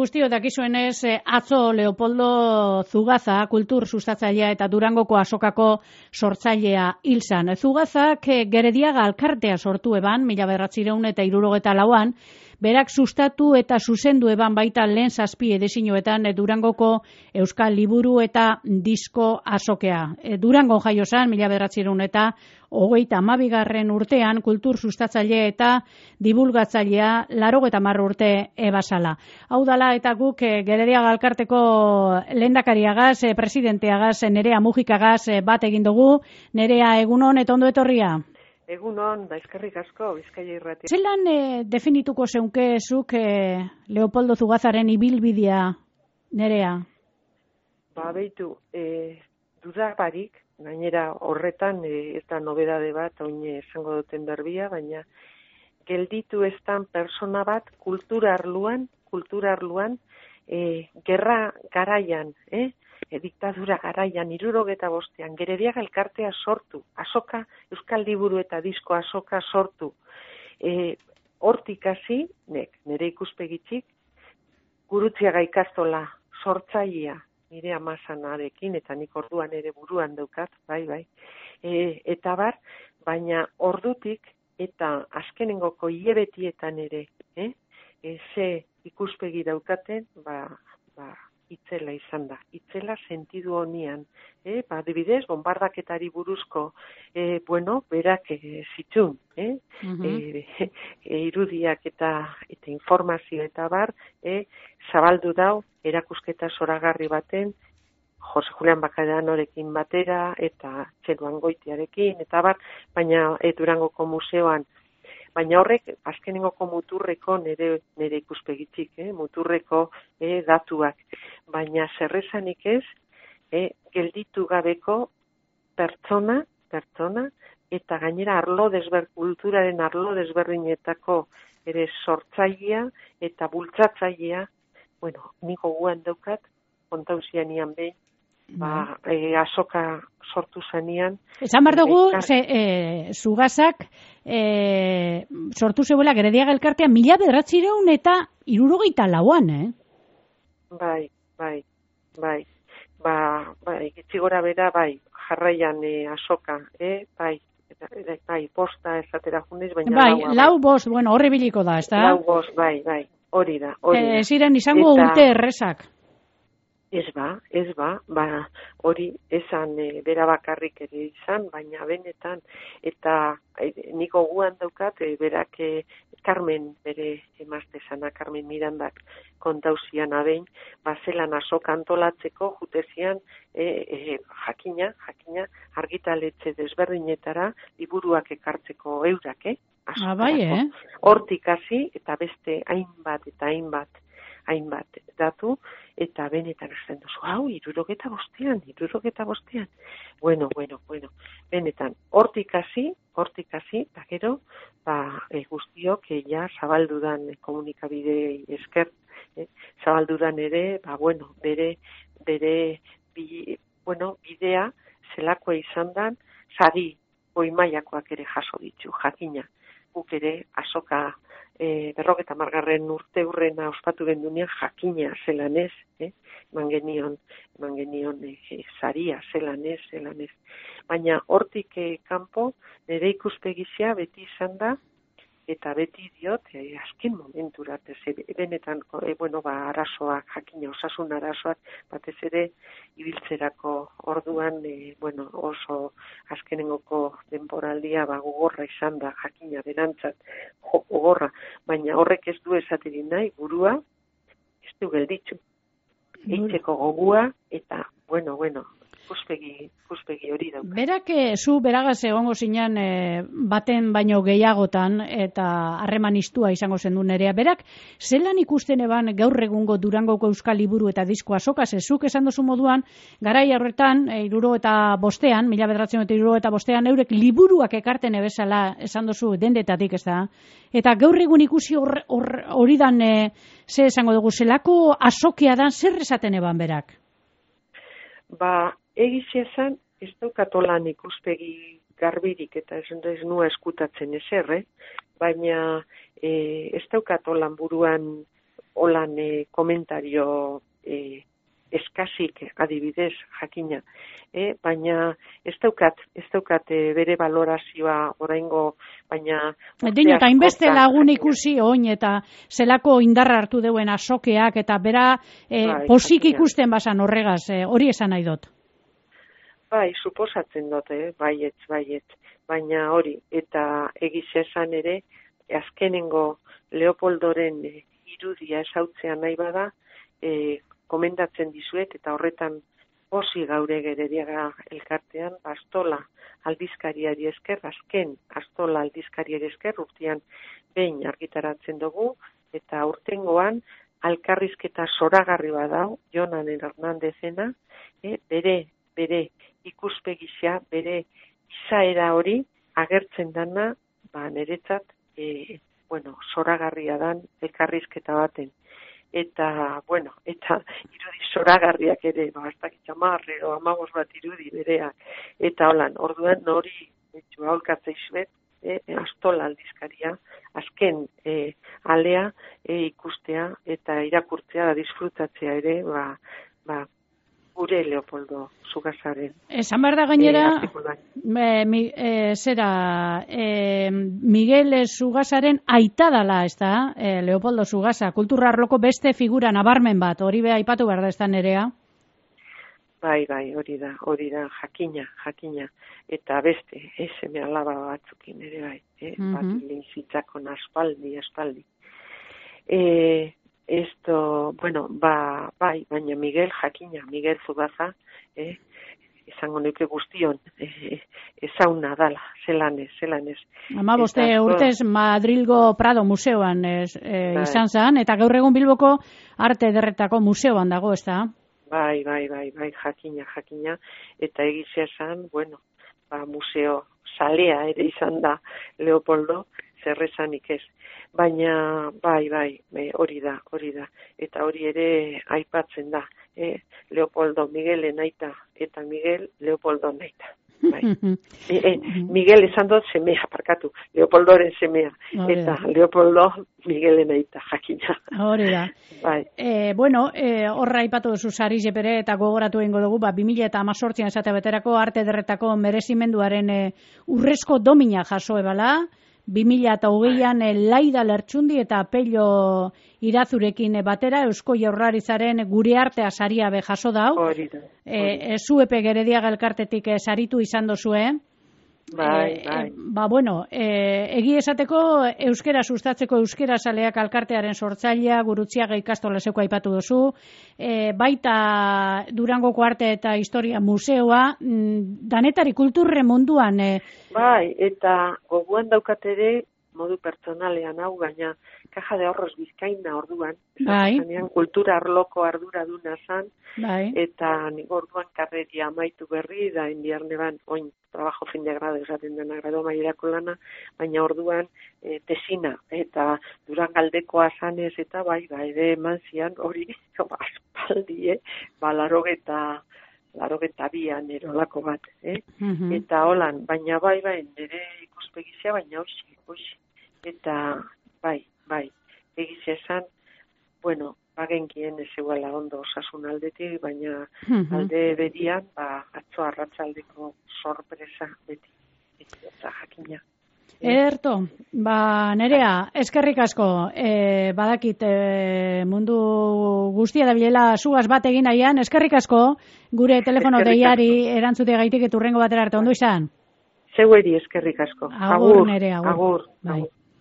guztio dakizuenez, atzo Leopoldo Zugaza, kultur sustatzailea eta Durangoko azokako sortzailea hil zan. Zugazak Gerediaga alkartea sortu eban, 1974an, berak sustatu eta zuzendu eban baita lehen 7 edizioetan Durangoko Euskal Liburu eta Disko azokea. Durango jaio zan, 1932 urtean, kultur sustatzaile eta dibulgatzailea 80 urte ebasala. Hau dala eta guk Gerediaga alkarteko lehendakariagaz, presidenteagaz, Nerea Mujikagaz bat egin dugu. Nerea, egunon eta ondo etorria? Egunon, eskerrik asko, Bizkaia Irratia. Zelan definituko zeunkezuk Leopoldo Zugazaren ibilbidea, Nerea? Beitu, dudabarik, gainera horretan, ez da nobedade bat, oin esango duten berbia, baina gelditu estan persona bat kultura arluan, gerra garaian, diktadura garaian, 75an, Gerediaga elkartea sortu, azoka, Euskal Liburu eta Disko azoka sortu. Hortik hasi, nire ikuspegitzik, Gurutziaga ikastola sortzailea, nire amazanarekin, eta nik orduan ere buruan daukat, bai. Eta bar, baina ordutik, eta azkenengoko hilabetietan ere, ze ikuspegi daukaten, itzela izan da. Itzela sentidu honian. Adibidez, bombardaketari buruzko, berak zitsun, irudiak eta informazio eta bar, zabaldu dau, erakusketa zoragarri baten, Jose Julian Bakadanorekin batera, eta Txeruan Goitiarekin, eta bar, baina Durangoko museoan. Baina horrek, azkenengoko muturreko nire ikuspegitzik, muturreko datuak. Baina zerrezanik ez, gelditu gabeko pertsona, eta gainera kulturaren arlo desberdinetako ere sortzailea eta bultzatzailea, niko guan daukat, kontauzian ian behin, azoka sortu zanean. Esan behar dugu, Zugazak sortu zeuela Gerediaga elkartea 1974an, Bai. Gitzigora bera, jarraian azoka, posta esatera junez, baina lau bost, horre biliko da, ez da? Lau bost, bai, hori da. Ziren izango urte errezak. Ez ba, hori esan bera bakarrik ere izan, baina benetan, eta niko guan daukat, berak Carmen bere emazte zana, Carmen Mirandak kontauzian abein, zelan azoka antolatzeko jutezian jakina, argitaletxe desberdinetara liburuak ekartzeko eurak, Hortik hasi eta beste hainbat datu, eta benetan esan duzu, 75an. Bueno, benetan, hortik hasi, eta gero, guztiok, zabaldudan komunikabidei esker, zabaldudan ere, bere bidea, zelakoa izan dan, sari goi-mailakoak ere jaso ditu, jakina. Guk ere, azoka 50. urte hurrena ospatu gendunean jakina zelan ez, eman genion saria zelan ez. Baina hortik kanpo nire ikuspegizia beti izan da, eta beti diot, azken momenturat, benetan, arazoak, jakina osasun arazoak, batez ere, ibiltzerako orduan, oso azkenengoko denboraldia gogorra izan da, jakina berantzat, gogorra, baina horrek ez du esaterin nahi, burua, ez du gelditzu. Eitzeko gogua, eta, ikuspegi hori dauka. Berak, zu beragaz egongo zinan baten baino gehiagotan eta harreman istua izango zendu Nerea. Berak, zelan ikusten eban gaur egungo Durangoko Euskal Liburu eta Disko azoka, zezuk esan duzu moduan, garai horretan, 1975an, eurek liburuak ekarten ebezala esan duzu dendetatik, ez da? Eta gaur egun ikusi hori dan, ze esango dugu, zelako azokea dan, zer esaten eban berak? Egizia esan, ez daukatolan ikuspegi garbirik eta ez nua eskutatzen ezer, baina ez daukatolan buruan holan komentario eskasik adibidez jakina, baina ez daukat bere valorazioa oraingo, baina Dino, eta inbeste lagun ikusi oin eta zelako indarra hartu deuen asokeak eta bera posik ikusten basan horregaz, hori esan nahi dut. Bai, suposatzen dut, baietz, baina hori, eta egiz esan ere, azkenengo Leopoldoren irudia esautzea nahi bada, komendatzen dizuet, eta horretan posi gaure Gerediaga elkartean, Astola aldizkariari esker, azken Astola aldizkariari esker, urtean behin argitaratzen dugu, eta urtengoan alkarrizketa zoragarri badau, Jonan Hernandezena, bere ikuspegisa, bere izaera hori agertzen dana, niretzat, zoragarria dan elkarrizketa baten. Eta irudi zoragarriak ere, ez dakit 10 edo 15 bat irudi bereak. Eta holan, orduan hori aholkatzea izuet, Astola aldizkaria, azken alea ikustea eta irakurtzea, disfrutatzea ere, gure Leopoldo Zugazaren. Esan behar da gainera, Miguel Zugazaren aita dala, ez da, Leopoldo Zugaza, kultura arloko beste figura nabarmen bat, hori beha aipatu behar da ez da Nerea? Bai, hori da, jakina, eta beste, seme alaba batzukin ere bai, bat linzitzakon aspaldi. Baina Miguel Zugaza, izango nuke guztion, ezauna dala, zelanez. 15 urtez Madrilgo Prado museoan izan zen, eta gaur egun Bilboko Arte Ederretako museoan dago, ez da? Bai, jakina, eta egizia esan, museo salea ere izan da Leopoldo, zerrezanik ez. Baina, hori da. Eta hori ere aipatzen da. Leopoldo Miguelen aita eta Miguel Leopoldo naita. Miguel esan dut semea, parkatu. Leopoldoren semea. Eta Leopoldo Miguelen aita, jakina. Hori da. Horra aipatu duzu sari jepere eta gogoratu egingo dugu, 2018an esate beterako Arte Ederretako merezimenduaren urrezko domina jaso ebala, 2008an Laida Lertxundi eta Pello Irazurekin batera Eusko Jaurlaritzaren gure artea saria be jaso dau. Zuepe Gerediaga elkartetik saritu izan dozue. Egi esateko euskera sustatzeko euskera saleak alkartearen sortzailea Gurutziaga ikastola zeuko aipatu duzu, baita Durangoko Arte eta Historia Museoa, danetari kulturre munduan. Eta goguan daukat ere modu pertsonalean hau, gaina Caja de Ahorros Bizkaina orduan, kultura arloko arduraduna zan, eta nik orduan karreria amaitu berri, da indiarne ban, oin, trabajo fin de grado, esaten dena grado maierako lana, baina orduan tesina, eta Durangaldekoa zanez, eta ere eman zian hori, aspaldi, 82an erolako bat, eta holan, baina nire ikuspegizia, baina hoxi, eta egizia esan, bagenkien ez eguala ondo osasun aldetik, baina alde berian, atzo arratsaldeko sorpresa beti jakina. Ederto, Nerea, eskerrik asko, badakit mundu guztia da bilela zugaz bat egin nahian, eskerrik asko, gure telefono deiari erantzute gaitik eturrengo batera arte ondo izan. Zeueri eskerrik asko. Agur, Nerea, agur.